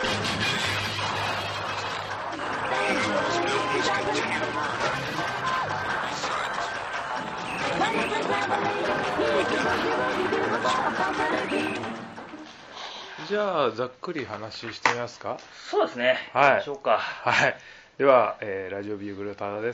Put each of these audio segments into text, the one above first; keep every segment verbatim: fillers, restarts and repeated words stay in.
じゃあざっくり話してみますか。 そうですね。 はい。 行きましょうか。 はい。では、えー、ラジオビューグルタナです。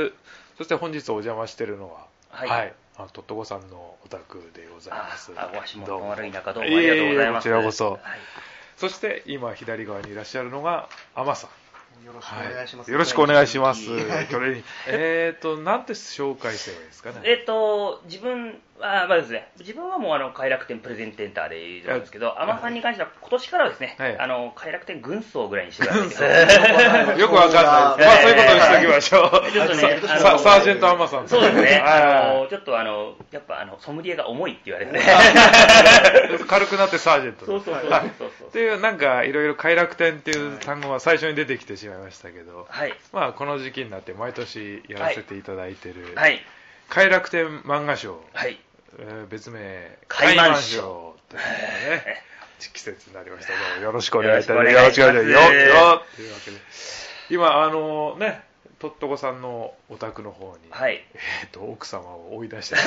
そして本日お邪魔しているのは、 はい。 はい、あのトットコさんのお宅でございます。 あ、お足元の悪い中どうもありがとうございます。 いえいえこちらこそ。 はい、 そして今左側にいらっしゃるのがアマさん。 よろしくお願いします。 はい、よろしくお願いします。えっと、なんて紹介すればいいですかね。 えっと、自分は、まあですね、自分はもうあの快楽天プレゼンテーターでいるんですけど、アマさんに関しては今年からはですね、はい、あの快楽天軍曹ぐらいにしてください。 よくわかんないです。まあそういうことにしておきましょう。ちょっとね、サ, サージェントアマさん。 そうですね。あのちょっとあのやっぱあのソムリエが重いって言われて、ね、 軽くなってサージェント。 そうそうそうそうそう。 っていうなんかいろいろ快楽天っていう単語は最初に出てきてしまいましたけど、 はい。 まあこの時期になって毎年やらせていただいてる、 はい。 快楽天漫画賞。 はい。 えー、別名快漫賞というね季節になりましたのでよろしくお願いいたします。 よろしくお願いします。 よよというわけで今あのねとっとこさんのお宅の方に、 はい、 えー、と奥様を追い出して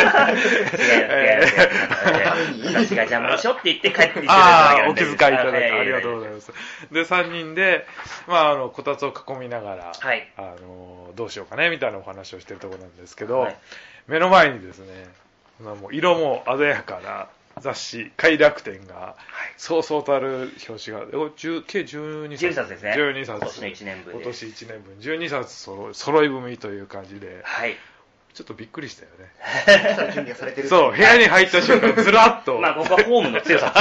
私が邪魔しょって言って帰ってきてああお気遣いいただいてありがとうございます。でさんにんで、まあ、あのこたつを囲みながら、 はい、 あのどうしようかねみたいなお話をしてるところなんですけど、 はい、 目の前にですねもう色も鮮やかな雑誌快楽天がそうそうたる表紙が計じゅうにさつじゅうにさつですね。 じゅうにさつ今年のいちねんぶん今年いちねんぶんじゅうにさつ揃い踏みという感じで、 はい、 ちょっとびっくりしたよね。 準備されてるそう部屋に入った瞬間ずらっとまあここはホームの強さ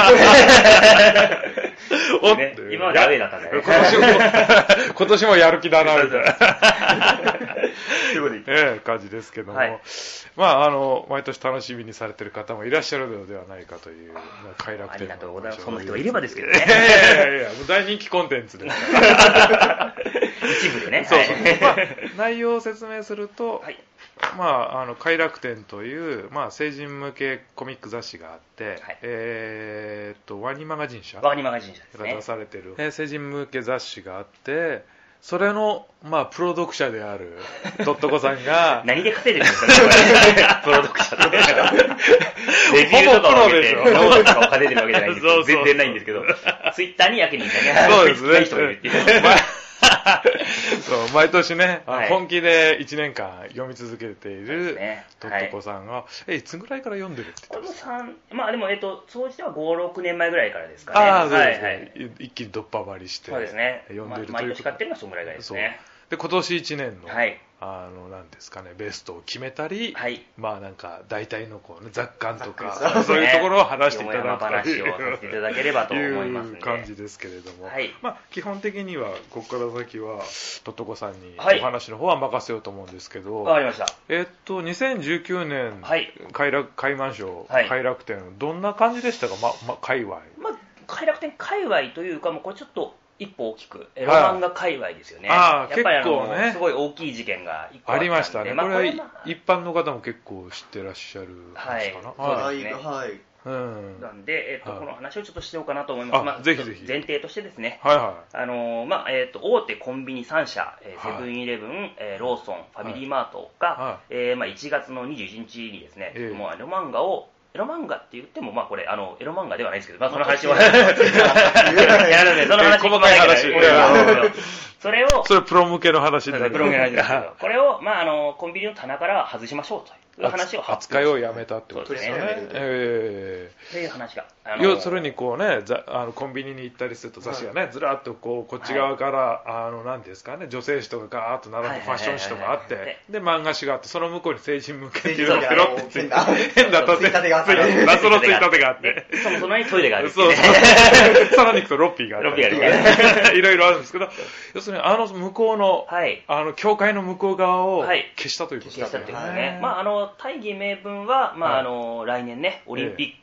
おっ、 ね、今までアウェーだったんだよね。 今年も今年もやる気だなみたいなということで、 ええ感じですけども、はい、まああの毎年楽しみにされてる方もいらっしゃるのではないかという快楽天のありがとうございます。そんな人がいればですけどね。 いやいやいやもう大人気コンテンツですから一部でね。 そうそう、まあ、内容を説明すると、 はい、 まあ、あの快楽天という、まあ、成人向けコミック雑誌があって、はい、えー、っとワニマガジン社ワニマガジン社ですねが出されてる、えー、成人向け雑誌があってそれの、まあ、プロ読者であるとっとこさんが何で稼いでるんですかねプロ読者でレビューとかを上げてノートとかを稼いでるわけじゃないんですけどそうそうそう全然ないんですけどツイッターにやけにそうですね人がいるっていうそう毎年ね、 はい、 本気でいちねんかん読み続けているとっとこさんが、 はい、 えいつぐらいから読んでるって言ってますか？まあでもえっと総じてはご、ろくねんまえぐらいからですかね。 ああそうですね、 はいはい、 一気にどっぱばりしてそうですね読んでるという、 ま、毎年買ってるのはそのぐらいがですね。 で今年いちねんの、 はい、 あのなんですかねベストを決めたり、 はい、 まあなんか大体のこう、ね、雑感とかそういうところを話していただくと話をさせていただければと思いますのでいう感じですけれども、 はい、 まあ基本的にはここから先はとっとこさんにはいお話の方は任せようと思うんですけど、 わかりました。 えっとにせんじゅうきゅうねん、 はい、 快楽快満賞、 はい、 快楽天どんな感じでしたか、まま界隈。 まあ快楽天界隈というかもうこれちょっと一歩大きくエロ漫画界隈ですよね。 ああやっぱりあの結構ねすごい大きい事件が一個あったんでありましたね。 まあ、 これは一般の方も結構知ってらっしゃるんですかな。 はい、そうですね。 はい。 うん、 なんで、えーとはい、この話をちょっとしてようかなと思います。 あ、まあ、ぜひぜひ前提としてですね、 はいはい、 あのーまあえー、と大手コンビニさんしゃ、えー、セブンイレブン、えー、ローソン、ファミリーマートが、はい、えーまあ、いちがつのにじゅういちにちにですね、えー、もうエロ漫画をエロ漫画って言っても、まあこれ、あの、エロ漫画ではないですけど、まあその話を、いや、なので、その話、 細かい話。 それを、 それプロ向けの話になる。 プロ向けの話ですけど、これを、まああの、コンビニの棚から外しましょうという話を扱いをやめたってことですね。 ええ。っていう話が。 要するにこうね、あのコンビニに行ったりすると雑誌がね、ずらっとこうこっち側から、あの何ですかね、女性誌とかガーッと並んでファッション誌とかあって、で漫画誌があって、その向こうに成人向けっていうのがペロってついて、変なついたてがあって、 謎のついたてがあって、 その隣にトイレがある。 そうそう。さらに行くとロッピーがある。 ロッピーがある。 いろいろあるんですけど、要するにあの向こうの、 はい、 あの教会の向こう側を消したということですね。消したということですね。まああの大義名分はまああの来年ねオリンピッ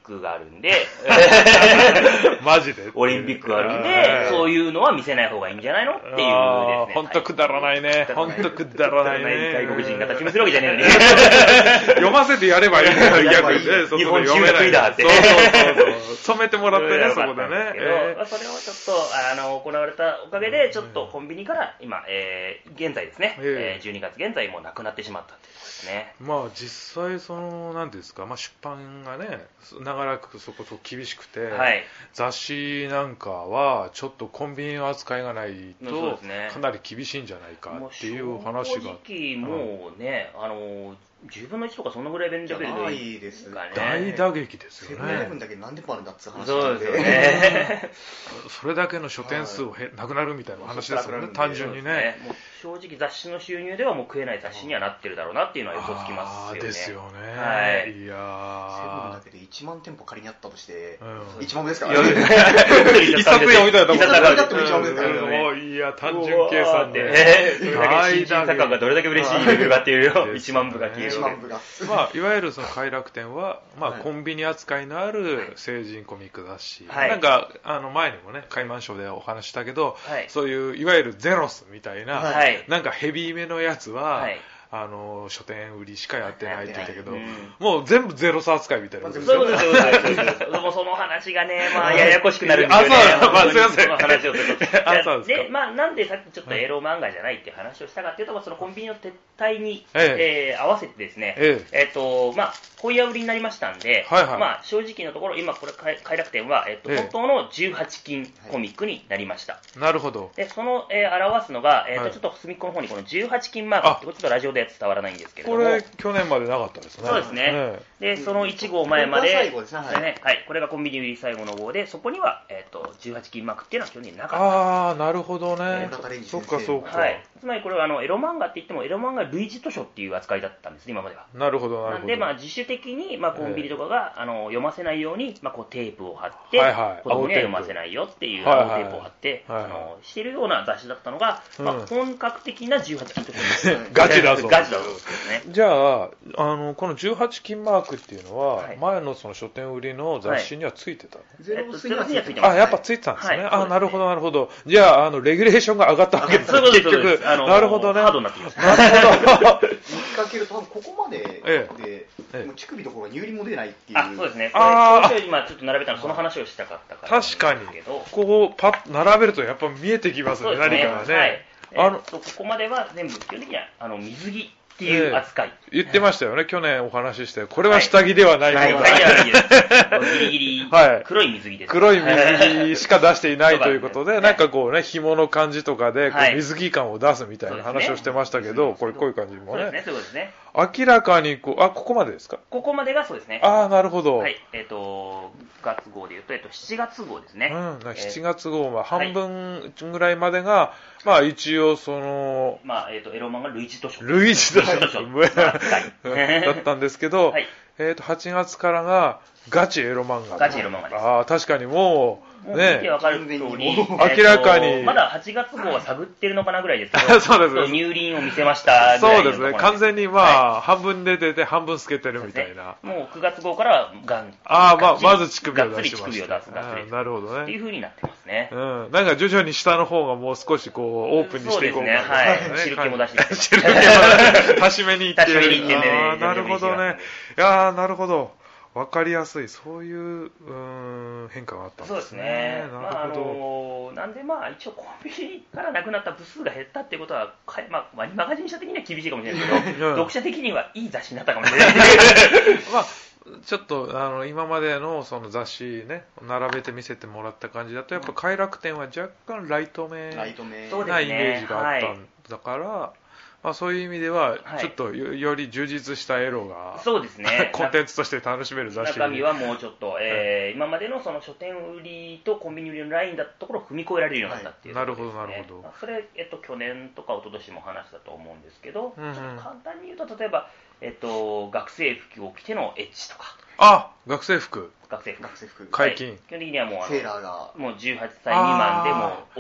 クがあるんでマジでオリンピックがあるんで、そういうのは見せない方がいいんじゃないのっていうですね。 ほんとくだらないね。ほんとくだらないね。 外国人が立ち見するわけじゃねえのに。 読ませてやればいいんだよ、逆にね。 日本人が得意だって。 そうそうそう。染めてもらってね、そこでね。 えー、それをちょっと、あの、行われたおかげで、ちょっとコンビニから今、えー、現在ですね、えー、じゅうにがつ現在もうなくなってしまったっていうところですね。 まあ実際、その、なんていうんですか、まあ出版がね、長らくそこそこ厳しくて、はい、雑誌なんかは、ちょっとコンビニの扱いがないと、ね、かなり厳しいんじゃないかっていう話が。 正直もうね、あの、じゅうぶんのいちとかそんなぐらい便利レベルでいいですかね。 大打撃ですよね。 セブンイレブンだけ何でもあるんだって話なんで。そうですよね。 それだけの書店数をへなくなるみたいな話ですよね、単純にね。 もう正直雑誌の収入ではもう食えない雑誌にはなってるだろうなっていうのは予想つきますよね。 ですよね。 はい。 いやー。セブンだけでいちまん店舗仮にあったとして、うん、いちまん部ですからね。一冊読みたいなと思って。 一冊読みたいといちまん部ですからね。 いや、単純計算で。 それだけ新人作家がどれだけ嬉しいレベルかっていうよ。いちまん部が消える。 いちまん部が。 まあ、いわゆるその快楽天は、まあ、コンビニ扱いのある成人コミック雑誌、はい、なんかあの前にもね開満賞でお話したけど、はい、そういういわゆるゼロスみたいな、はい、なんかヘビーめのやつは、はい、あの書店売りしかやってないって言ったけど、うん、もう全部ゼロス扱いみたいな、 そうですよね。でもその話がね、まあややこしくなるんですよね。 あ、そう、まあすいません。 その話をすると。あ、そうですか。で、まあなんでさっきちょっとエロ漫画じゃないっていう話をしたかっていうと、そのコンビニの撤退に、ええー、合わせてですね、えええー、っとまあ本屋売りになりましたんで、はいはい、まあ正直なところ今これ快楽天はえー、っと、ええ、本当のじゅうはちきんコミックになりました。はい、 なるほど。 でその、えー、表すのがえー、っと、はい、ちょっと隅っこの方にこのじゅうはちきんマークってちょっとラジオでは伝わらないんですけれども、 これ去年までなかったですね。 そうですね。ええ、でそのいち号前まで、最後ですね、はい、はい、これがコンビニ売り最後の号で、そこにはえー、っとじゅうはちきんマークっていうのは去年なかった。 ああ、なるほどね。そっかそっか。 はい。つまりこれはあのエロ漫画って言ってもエロ漫画類似図書っていう扱いだったんです今までは。 なるほどなるほど。 なんでまあ自主的にまあコンビニとかが、えー、あの読ませないようにまあこうテープを貼って、はいはい、子供には読ませないよっていう青テープを貼って、はいはい、あのしてるような雑誌だったのが、うん、まあ本格的なじゅうはちきん図書です。 ガチだぞ。 ガチだぞですね。 じゃああのこのじゅうはちきんマークっていうのは、はい、前のその書店売りの雑誌にはついてたの？ ゼロスにはついてます。あ、やっぱついてたんですね。はい、あ、なるほどなるほど。じゃああのレギュレーションが上がったわけですね。結局。なるほどね。 ハードになってきます。 なるほど。 見かけると多分ここまでで、ええ、もう乳首ところが乳輪も出ないっていう。 あ、そうですね。これ今ちょっと並べたのその話をしたかったから確かに。こうパッ並べるとやっぱ見えてきますね。何かがね。はい。 あの、えー、ここまでは全部基本的にはあの水着っていう扱い、 えー、言ってましたよね、去年お話しして、これは下着ではないけど、 はい、下着ではないですギリギリ黒い水着です、 黒い水着しか出していないということで、なんかこうね、紐の感じとかでこう水着感を出すみたいな話をしてましたけど、これこういう感じもね、 そうですね、そうですね、 明らかにこう、あ、ここまでですか？ ここまでがそうですね。 ああ、なるほど。 はい、えっ、ー、と、月号でいうと、えっ、ー、と、しちがつ号ですね。 うん、しちがつ号は半分ぐらいまでが、はい、まあ一応その、 まあ、えっ、ー、と、エロ漫画類似図書。 類似図書。だったんですけど、はい、えっ、ー、と、はちがつからがガチエロ漫画。 ガチエロ漫画です。 ああ、確かにもう、 もう見てわかる通り、 明らかに、 まだはちがつ号は探ってるのかなぐらいですけど、 そうです乳輪を見せましたぐらいのところです。 そうですね、完全にまあ、はい、半分出てて半分透けてるみたいな。 もうくがつ号からはガン。 ああ、まあ、まず乳首を出しました。 がっつり乳首を出す、がっつり。 なるほどね。 っていう風になってますね。 うん。なんか徐々に下の方がもう少しこう、オープンにしていこうかな。 そうですね、はい。汁気も出して。 汁気も出して。足しめにいってる。 足しめにいってね。 ああ、なるほどね。いやー、なるほど。わかりやすい、そういう、うーん変化があったんですね。 そうですね。なるほど。まあ、あのー、なんでまあ一応コンビニからなくなった部数が減ったっていうことは、まあマガジン社的には厳しいかもしれないですけど、読者的にはいい雑誌になったかもしれない。 まあちょっとあの今までのその雑誌ね並べて見せてもらった感じだとやっぱ快楽天は若干ライトめなイメージがあったんだから。まあ、そういう意味ではちょっと よ,、はい、より充実したエロがそうですねコンテンツとして楽しめる雑誌中身はもうちょっと、えー、今までのその書店売りとコンビニ売りのラインだったところを踏み越えられるようになったっていう、ね、はい、 なるほどなるほど。 それ、えっと、去年とか一昨年も話したと思うんですけど、うんうん、ちょっと簡単に言うと例えば、えっと、学生服を着てのエッチとかあ学生服学生服学生服解禁、はい、 基本的にはもうあのセーラーがもうじゅうはっさい未満でも OK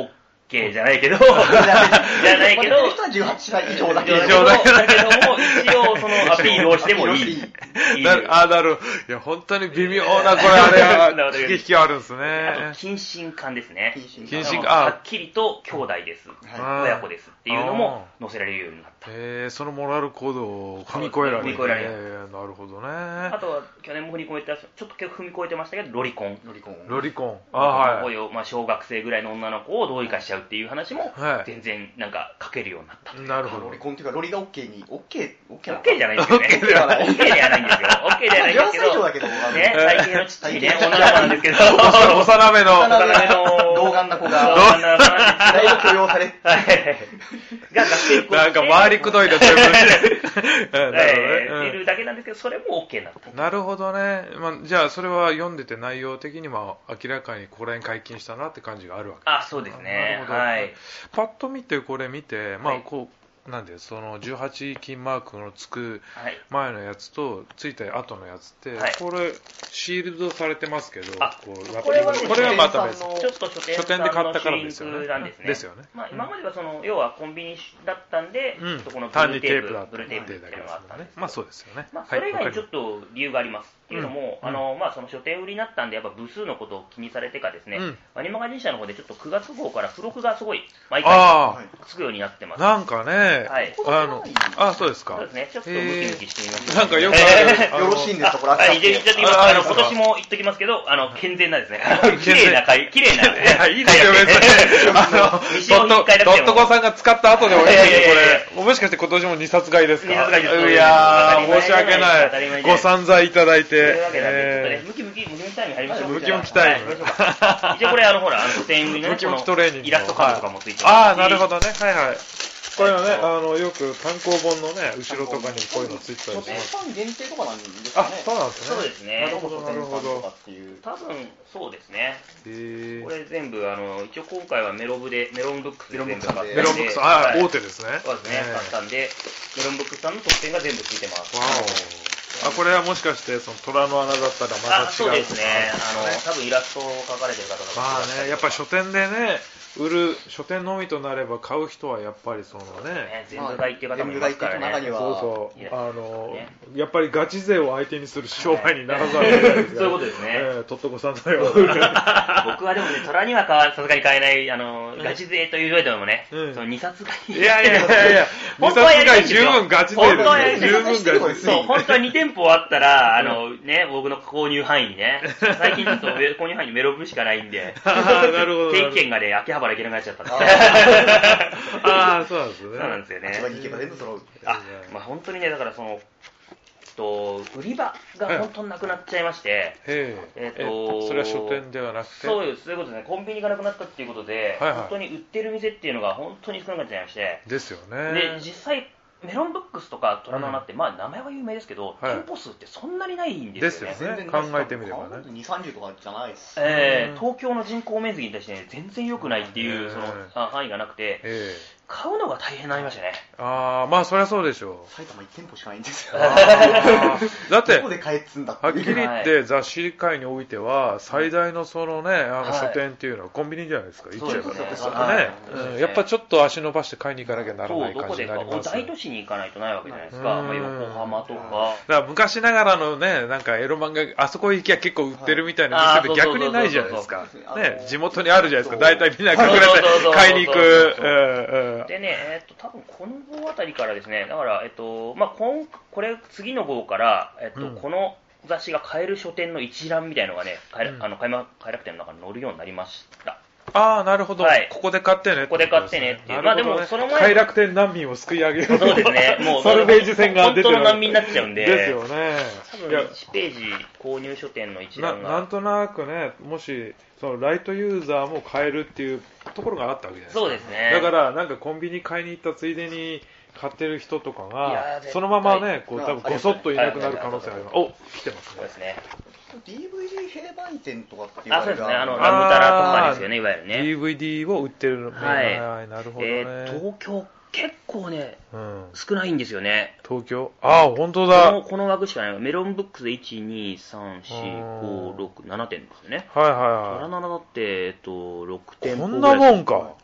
ケー じゃないけど、じゃないけど、 人はじゅうはちさい以上だけど、だけども、一応そのアピールをしてもいい。 あ、なるほど。いや、本当に微妙な、これあれは、駆け引きあるんですね。 あと、近親感ですね。 近親感。はっきりと、兄弟です。親子ですっていうのも載せられるようになった。 へえ、そのモラルコードを踏み越えられる。踏み越えられる。なるほどね。 あとは、去年も踏み越えた、ちょっと結構踏み越えてましたけど、ロリコン。 ロリコン。 ロリコン。 あ、はい。まあ、小学生ぐらいの女の子を同意化しちゃうっていう話も、全然、なんか、書けるようになった。 なるほど。 ロリコンっていうか、ロリが OK に、OK、 OK なの ?OK じゃないんですよね。OK ではない。OK ではないんですよ。OK ではないんですけど。 じゅうはっさい以上だけど、 ね、最近のちっちゃいね、女の子なんですけど。 幼めの。 幼めの、童顔な子が、だいぶ許容され。が、 学生服なんか回りくどいですね。 いるだけなんですけど、それも OK になった。 なるほどね。まあ、じゃあ、それは読んでて内容的にも明らかにここら辺解禁したなって感じがあるわけです。 あ、そうですね。はい。 パッと見て、これ見て、まあ、こう、なんでそのじゅうはち金マークのつく前のやつとついた後のやつって、はい、これシールドされてますけど、こうこれは、ね、 これはまた別ちょっと書店で買ったからですよね。 ですよね。まあ、今まではその、うん、要はコンビニだったんで、 うん、 このブルーテープ、 ブルーテープっていうのがあったんですけど、 まあそうですよね。 まあそれ以外にちょっと理由があります。っていうのも、あのまあその書店売りになったんでやっぱ部数のことを気にされてかですね、アニマガジン社の方でちょっとくがつ号から付録がすごい毎回つくようになってます。 なんかね、 はい。 あの、あ、そうですか。 そうですね。ちょっとムキムキしてみましょう。 なんかよくある。よろしいんですか、これ。 はい、言っちゃってきます。あの、今年も言っときますけど、あの、健全なですね。綺麗な回、綺麗な。 いや、いいですよ、別に。あの、ドットコさんが使った後でもいいですよ、これ。もしかして今年もにさつ買いですか？ にさつ買いです。 いやー、申し訳ない。ご散財いただいて。 というわけで、ちょっとね、ムキムキ、ムキムキタイム入りましょう。 ムキムキタイム。 一応これ、あの、ほら、あの、書店売りのイラストカードとかもついてます。 ああ、なるほどね。はいはい。これはね、あの、よく単行本のね、後ろとかにこういうのついてたりします。 書店限定とかなんですかね。 あ、そうなんですね。 そうですね。 なるほど、なるほど。 多分、そうですね。これ全部、あの、一応今回はメロブで、メロンブックスで全部買って。 メロンブックス、あ、大手ですね。 そうですね、買ったんで、メロンブックスさんの特典が全部ついてます。 わお。あ、これはもしかして、その虎の穴だったらまた違う。 あ、そうですね。あの、多分イラストを描かれてる方が。 まあね、やっぱ書店でね、売る書店のみとなれば買う人はやっぱりそのね、 全部買いっていう方もいますからね。 そうそう、あのやっぱりガチ勢を相手にする商売にならざるを得ないですそういうことですね。 とっとこさんのよう僕はでもね、虎にはさすがに買えない、あのガチ勢というよりもね、そのにさつ買い。 いやいやいやいや、にさつ買い十分ガチ勢です。十分ガチ勢。 そう、本当はに店舗あったら、あのね、僕の購入範囲にね、最近ちょっと購入範囲にメロブしかないんで、 なるほど。 定期券がね、秋葉原行けなくなっちゃったんで。 ああ、そうなんですね。 そうなんですよね。 千葉に行けば全部揃う。 あ、まあ本当にね、だからその、と売り場が本当になくなっちゃいまして、 えっとそれは書店ではなくて、 そうです、そういうことですね。コンビニがなくなったっていうことで、本当に売ってる店っていうのが本当に少なくなっちゃいまして、 ですよね。 で実際メロンブックスとか虎の穴って、まあ名前は有名ですけど、店舗数ってそんなにないんですよね。 ですよね。考えてみればね。 に、さんじゅうとかじゃないです。 えー、東京の人口面積に対してね、全然良くないっていうその範囲がなくて、買うのが大変になりましたね。 ああ、まあそりゃそうでしょう。 埼玉いち店舗しかないんですよ。 だって、 どこで買えっつんだってはっきり言って雑誌界においては、最大のそのね、あの書店っていうのはコンビニじゃないですか。一応ね。やっぱちょっと足伸ばして買いに行かなきゃならない感じになります。 大都市に行かないとないわけじゃないですか。まあ横浜とか。だから昔ながらのね、なんかエロ漫画、あそこ行きゃ結構売ってるみたいな店で逆にないじゃないですか。ね、地元にあるじゃないですか。大体みんな隠れて買いに行く。 でね、えっと、多分この号あたりからですね、だから、えっと、まあ、こんこれ、次の号から、えっと、うん、この雑誌が買える書店の一覧みたいなのがね、買え、うん、あの買い快楽天の中に載るようになりました。 ああ、なるほど、はい。ここで買ってね。 ここで買ってねっていう。まあでも、その前快楽天難民を救い上げよう。 そうですね。もう、 サルベージ戦が出てる。 本当の難民になっちゃうんで。 ですよね。 多分、いちページ購入書店の一覧が。 な、なんとなくね、もし、そのライトユーザーも買えるっていうところがあったわけじゃないですか。 そうですね。 だから、なんかコンビニ買いに行ったついでに、買ってる人とかが、そのままね、こう多分ごそっといなくなる可能性があります。お、来てますね。 そうですね。 ディーブイディー 併売店とかっていうあ、そうですね。あの、ラムタラとかですよね、いわゆるね。 ディーブイディー を売ってるの。 はい。 なるほどね。 東京、結構ね、少ないんですよね。 東京ああ、本当だ。 この、この枠しかない。メロンブックスでいち、に、さん、よん、ご、ろく、ななてんですよね。 はいはいはい。 虎ななだって、えっと、ろくてんぽこんなもんか。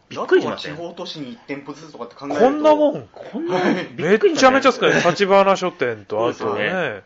びっくりしました地方都市にいち店舗ずつとかって考えるとこんなもんこんなめっちゃめちゃ少ない。立花書店とあとね、いやー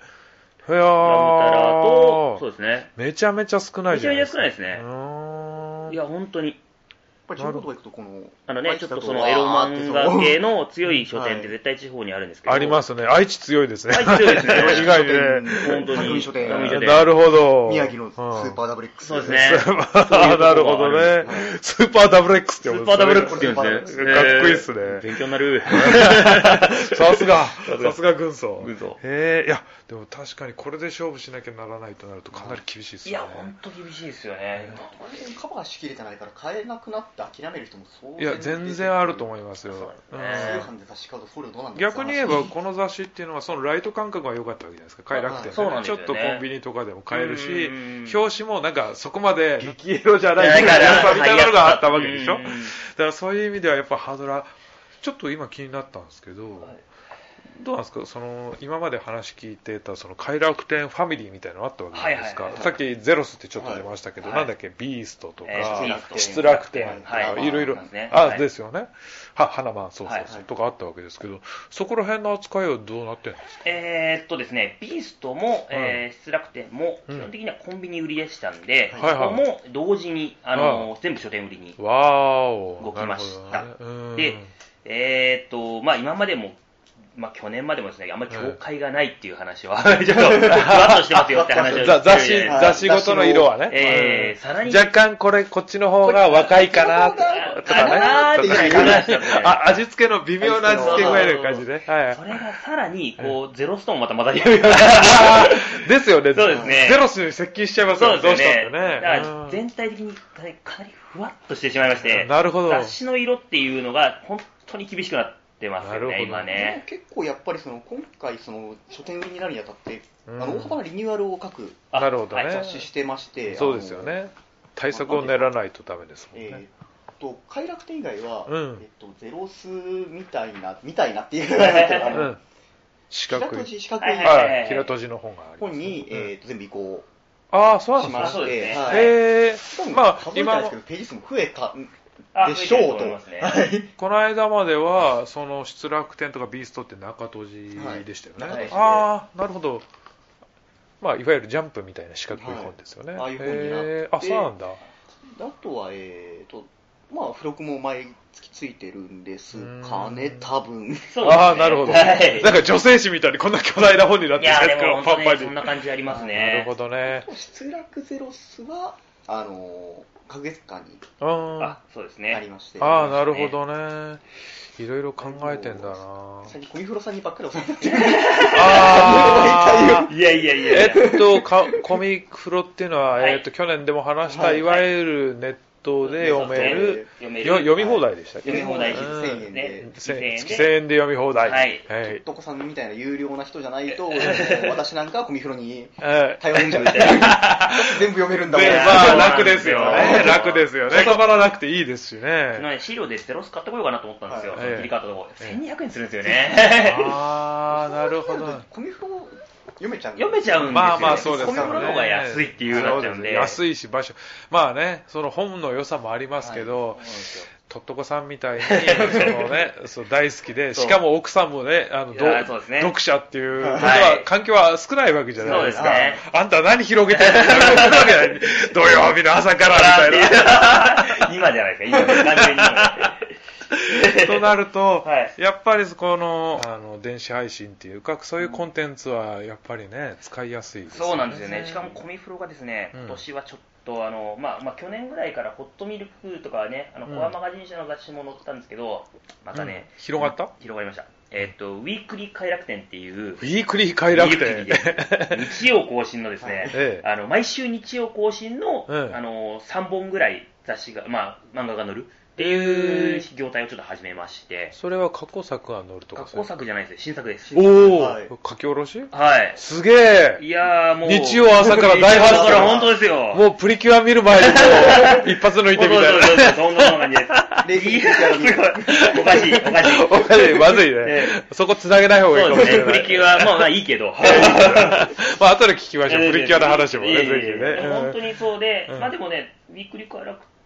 そうですね。 めちゃめちゃ少ないじゃないですか。 めちゃめちゃ少ないですね。いや本当に。 やっぱり地方とか行くとこのあのね、ちょっとそのエロ漫画系の強い書店って絶対地方にあるんですけど。 ありますね。愛知強いですね。 愛知強いですね。 意外にね。 本当に。匠書店。 なるほど。 宮城のスーパーダブル X。 そうですね。 なるほどね。スーパーダブル X って言うんですね。スーパーダブル X って言うんですね。 かっこいいっすね。 勉強になる。 さすが。さすが軍曹。 軍曹。 へえ、いや、でも確かにこれで勝負しなきゃならないとなるとかなり厳しいですね。 いや、ほんと厳しいですよね。 カバーしきれてないから買えなくなって諦める人もいや全然あると思いますよ。 通販で雑誌買うとフォルどうなんですか。 逆に言えばこの雑誌っていうのはそのライト感覚が良かったわけじゃないですか。快楽天で、ね、ちょっとコンビニとかでも買えるし、表紙もなんかそこまで激エロじゃないからみたいなのがあったわけでしょ。だからそういう意味ではやっぱハードラちょっと今気になったんですけど。はいどうなんですかその今まで話聞いてたその快楽天ファミリーみたいなのあったわけじゃないですか、はいはいはいはい、さっきゼロスってちょっと出ましたけど、はい、なんだっけビーストとか、えー、失楽天とか、はい、いろいろ、ね、あ、はい、ですよねは花マンそうそうそう、はいはい、とかあったわけですけどそこら辺の扱いはどうなってるんですか。 えー、っとですねビーストも、えー、失楽天も基本的にはコンビニ売りでしたんで、うん、そこも同時にあの、はい、全部書店売りに動きました、ね、でえー、っとまあ今までもまあ、去年までもですね、あんまり境界がないっていう話は、ちょっと、ふわっとしてますよって話をして雑誌、雑誌ごとの色はね。 えー、さらに。 若干これ、こっちの方が若いかな、とかね。あ、味付けの微妙な味付け具合の感じで。はい。 それがさらに、こう、ゼロストーンまた混ざり合う。 ですよね。 そうですね。 ゼロスに接近しちゃいますよね。どうしたってね。 だから全体的にかなりふわっとしてしまいまして、 なるほど。 雑誌の色っていうのが、本当に厳しくなって、出ますよね、今ね。 結構やっぱりその今回その書店売りになるにあたって、うん、あの大幅なリニューアルを各雑誌してまして、 そうですよね。対策を練らないとダメですもんね。えー、と快楽天以外は、 うん、 えっとゼロスみたいなみたいなっていう、あの、うん、 四角い四角いはい平閉じの本があります。 本に、えー、と全部移行ああそうなんですね。へえ。まあ今のページ数も増えた。でしょうと、ね、 この間まではその失楽天とかビーストって中閉じでしたよね、はい、ああなるほど、まあいわゆるジャンプみたいな四角い本ですよね、 はい、ああいう本になって、 あそうなんだ。 あとはえーとまあ付録も毎月ついてるんですかね多分。 そうですね、 ああなるほど、はい、なんか女性誌みたいにこんな巨大な本になってるんですか。パンパンにそんな感じありますね。 なるほどね。 失楽ゼロスはあの隔月間にあそうですねありまして、 ああなるほどね。いろいろ考えてんだな。 最近コミフロさんにばっかりお世話になってる。 ああいやいやいや。 えっとコミフロっていうのは、はい、えっと去年でも話した、はい、いわゆるネットで読める、読み放題でしたっけ。 読み放題せんえんで月せんえんで読み放題。 はい。 はい。とこさんみたいな有料な人じゃないと、私なんかはコミフロに頼んじゃうみたいな。全部読めるんだもん。 まあ楽ですよね。楽ですよね。かばらなくていいですしね。 資料でゼロス買ってこようかなと思ったんですよ。切り替わったとこせんにひゃくえんするんですよね。 ああなるほど。 コミフロ読めちゃう読めちゃうんですよ、ね。 まあまあそうですね。 コミフロの方が安いっていうなっちゃうんで。 安いし場所。まあね、その本の良さもありますけど、はい、とっとこさんみたいにそのね、そう大好きで、しかも奥さんもね、あの、ね、読者っていうことは、はい、環境は少ないわけじゃないですか。 そうですね。 あんた何広げてるのするわけない土曜日の朝からみたいな。今じゃないですか。今完全に。 となると、はい、やっぱりこのあの電子配信っていうかそういうコンテンツはやっぱりね使いやすいですよね。 そうなんですよね。しかもコミフロがですね、今年はちょっとあの、まあまあ、去年ぐらいからホットミルクとかね、あのコアマガジン社の雑誌も載ったんですけど、またね、 うん、広がった？ 広がりました。えっと、ウィークリー快楽天っていう、 ウィークリー快楽天日曜更新のですね、ええ、あの毎週日曜更新の、ええ、あのさんぼんぐらい雑誌が、まあ、漫画が載るっていう業態をちょっと始めまして。 それは過去作が載るとか。 過去作じゃないです。新作です。 おお、はい、書き下ろし？ はい。 すげえ。 いやーもう。 日曜朝から大発だから本当ですよ。 もうプリキュア見る前にもう一発抜いてみたいな。 そうそうそう、そんな感じです。レギュラーすごい。おかしい、おかしい。 おかしい、まずいね。ええ、そこ繋げない方がいいかもしれない。 そうですね、プリキュア、まあまあいいけど。 まあ後で聞きましょう、プリキュアの話もね、ぜひね。 本当にそうで、まあでもね、ウィークリー快楽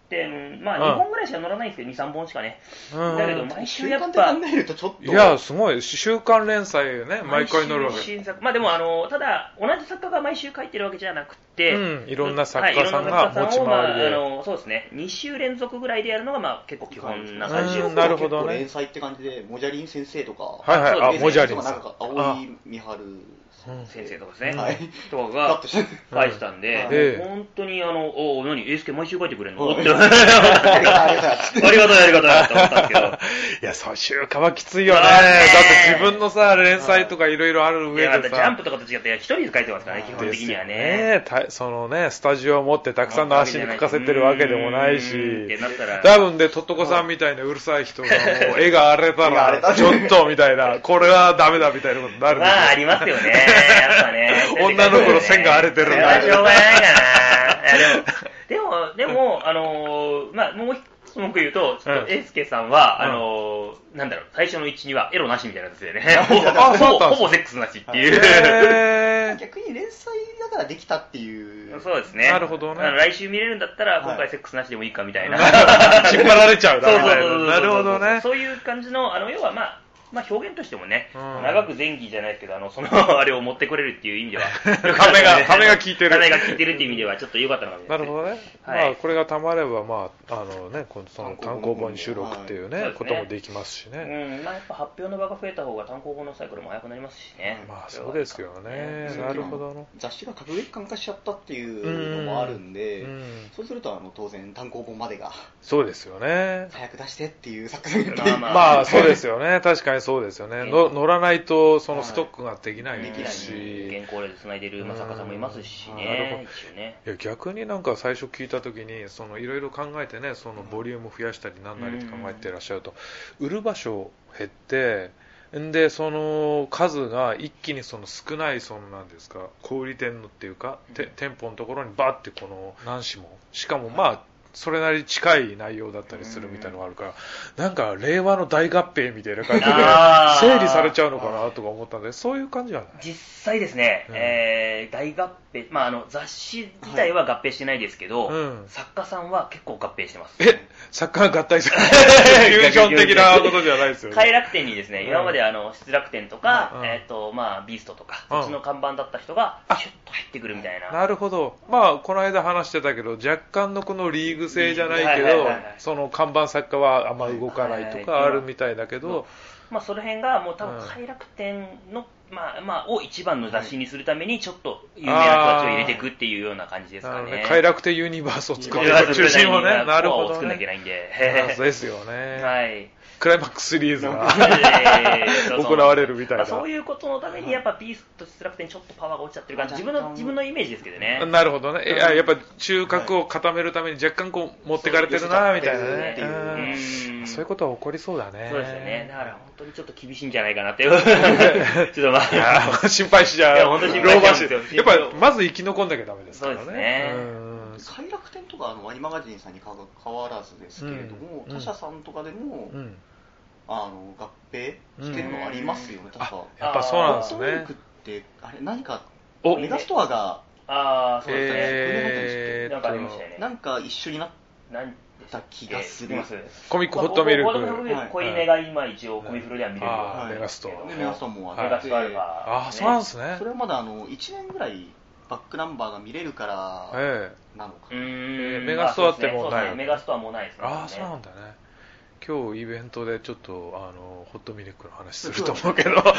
典、まあにほんぐらいしか載らないんですけど、に、さんぼんしかね。 うん、 だけど毎週やっぱ。 週刊って考えるとちょっと。 いや、すごい。週刊連載ね、毎回載るわけ。 新作。まあでも、あの、ただ、同じ作家が毎週書いてるわけじゃなくて、 うん、いろんな作家さんが持ち回りで。 まあ、あの、そうですね、に週連続ぐらいでやるのが、まあ結構基本な感じです。 なるほどね。 連載って感じで、モジャリン先生とか。 はいはい、あ、モジャリンさん。 なんか、青井美春。 先生とかですね、 はい、 とかが書いてたんで、 ええ本当にあの、お何、エースケ毎週書いてくれるのって、ありがたい、ありがたい、ありがたいと思ったんですけど、 いや、そう週刊はきついよね、だって自分のさ、連載とかいろいろある上でさ、 ジャンプとかと違って、一人で書いてますからね、基本的にはね。 ねそのね、スタジオを持ってたくさんの足に吹かせてるわけでもないし、多分ね、とっとこさんみたいなうるさい人が、もう絵が荒れたら、ちょっとみたいな、これはダメだみたいなことになるんですよ。 まあ、ありますよね、やっぱね。 女の子の線が荒れてるんだ。 しょうがないかな。でも、でも、でも、あのー、まあ、もう一つ文句言うと、ちょっと、エースケさんは、あのー、なんだろう、最初のいち、にはエロなしみたいなんですよね。ほぼ、ほぼセックスなしっていう。 逆に連載だからできたっていう。 そうですね。 なるほどね。 来週見れるんだったら、今回セックスなしでもいいかみたいな。 引っ張られちゃうな、みたいな。 なるほどね。そういう感じの、あの、要はまあ、まあ表現としてもね、うん、長く前期じゃないですけど、あの、その、あれを持ってこれるっていう意味では、 ためが、ためが効いてる。 ためが効いてるっていう意味では、ちょっと良かったのかもしれない。 なるほどね。はい、まあ、これがたまれば、まあ、あのね、その単行本収録っていうね、はい、こともできますしね。 うん、まあやっぱ発表の場が増えた方が単行本のサイクルも早くなりますしね。 まあそうですよね。なるほど。 雑誌が各月間化しちゃったっていうのもあるんで、うんうん、そうすると、あの、当然単行本までが。 そうですよね。 早く出してっていう作戦が。まあ、まあ、そうですよね。確かにそうですよね。乗らないとそのストックができないですし、 原稿で繋いでる作家さんもいますしね。 いや逆になんか最初聞いた時にそのいろいろ考えてね、そのボリューム増やしたりなんなりと考えていらっしゃると、売る場所減ってんでその数が一気にその少ないそのなんですか小売店のっていうか、うん、店舗のところにバッてこの何紙もしかもまあそれなりに近い内容だったりするみたいなのがあるから、なんか令和の大合併みたいな感じで整理されちゃうのかなとか思ったんで、そういう感じじゃない？ 実際ですね、うん、えー、大合併、まああの雑誌自体は合併してないですけど、はい、うん、作家さんは結構合併してます。 え、作家が合体するフュージョン的なことじゃないですよね。 快楽天にですね、今まであの失楽天とか、うん、えっ、ー、とまあビーストとか、うん、そっちの看板だった人がシュッと入ってくるみたいな。 なるほど。まあこの間話してたけど、若干のこのリーグ制じゃないけど、その看板作家はあんま動かないとかあるみたいだけど、 まあその辺がもう多分快楽天の、まあまあを一番の雑誌にするためにちょっと有名な人たちを入れていくっていうような感じですかね。 快楽天ユニバースを作っていく中心をね、なるほどね。 作んなきゃいけないんで。 ですよね。 はい。 クライマックスシリーズが行われるみたいな。 そういうことのためにやっぱビースト失楽天ちょっとパワーが落ちちゃってる感じ、自分の自分のイメージですけどね。 なるほどね。いややっぱ中核を固めるために若干こう持ってかれてるなみたいなね。そういうことは起こりそうだね。 そうですよね。だから本当にちょっと厳しいんじゃないかなって。ちょっとまあ心配しちゃう。 本当に心配しちゃう。 やっぱりまず生き残んなきゃダメですからね。 そうですね。 快楽天とかあのワニマガジンさんに変わらずですけれども、他社さんとかでも。あの合併してるのありますよね、確か。 やっぱそうなんですね。 ホットミルクってあれ何かメガストアがああそうですね。 えー、 なんかありましたよね。 なんか一緒になった気がする。 コミックホットミルク。 濃いめが今一応コミフルでは見れるような。 メガスト。 メガストもメガストアルファ。 ああそうなんですね。 それはまだあのいちねんぐらいバックナンバーが見れるからなのか。 メガストアってもうない。 メガストアもないですね。 ああそうなんだね。今日イベントでちょっとあのホットミルクの話すると思うけどし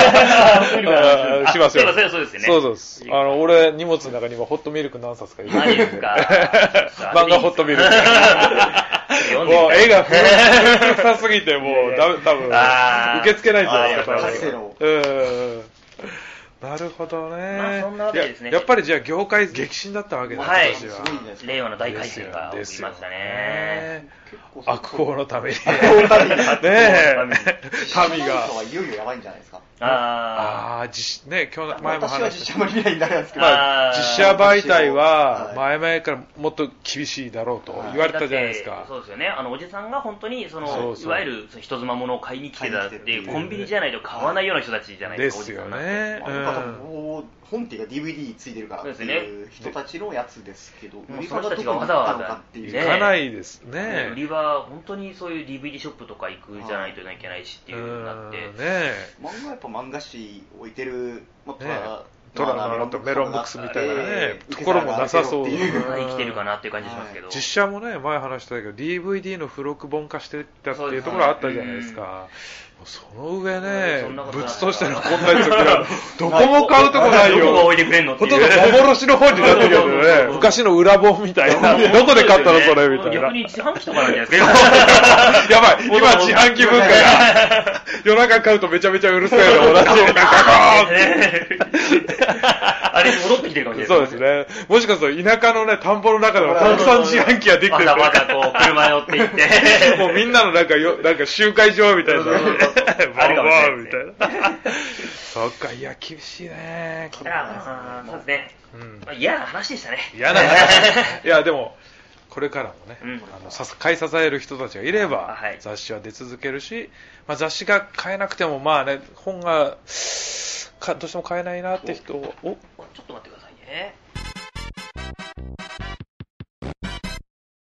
ますよ。 そうですよね。 そうそうです。あの俺荷物の中にはホットミルク何冊か入れてるんで。漫画ホットミルク。もう絵が古臭すぎてもうだ多分受け付けないんじゃないですか。うん。なるほどね。 まあそんなわけですね。 やっぱりじゃあ業界激震だったわけですね。 はい。令和の大改正が起きましたね。 悪行のために。 悪行のために。 ねえ。民が。 いよいよやばいんじゃないですか。 ああ、実ね、今日前も話した。 私は実写も見ないんですけど。 まあ実写媒体は前々からもっと厳しいだろうと言われたじゃないですか。 そうですよね。あのおじさんが本当にそのいわゆる人妻物を買いに来てたっていうコンビニじゃないと買わないような人たちじゃないですか。 ですよね。 本っていうか ディーブイディー ついてるから。 そうですね。 人たちのやつですけど、 売り場がどこに行ったのかっていう、 行かないですね。 売り場本当にそういう ディーブイディー ショップとか行くじゃないといけないしっていう風になって、 ね、 漫画やっぱ漫画誌置いてるもっとはトラのメロンボックスみたいなね、ところもなさそう。 生きてるかなっていう感じしますけど。 実写もね、前話したけど ディーブイディー の付録本化してたっていうところあったじゃないですか。その上ね、物としてのこんなやつがどこも買うとこないよ。 どこが置いてくれんのっていう。 ほとんど幻の本になってるけどね、昔の裏本みたいな。どこで買ったのそれみたいな。 逆に自販機とかなんじゃないですか。 やばい、今自販機文化が夜中買うとめちゃめちゃうるせえの同じあれに戻ってきてるかもしれない。 そうですね。もしかすると田舎のね、田んぼの中でもたくさん自販機ができてる。 まだまだこう、車乗っていって。 もうみんなのなんかよ、なんか集会場みたいな。バーバーみたいな。そっか、いや、厳しいね。 いや、そうですね。嫌な話でしたね。 嫌な話。いや、でも、これからもね、あの買い支える人たちがいれば、雑誌は出続けるし、まあ、雑誌が買えなくても、まあね、本が、どうしても買えないなって人を、おちょっと待ってくださいね。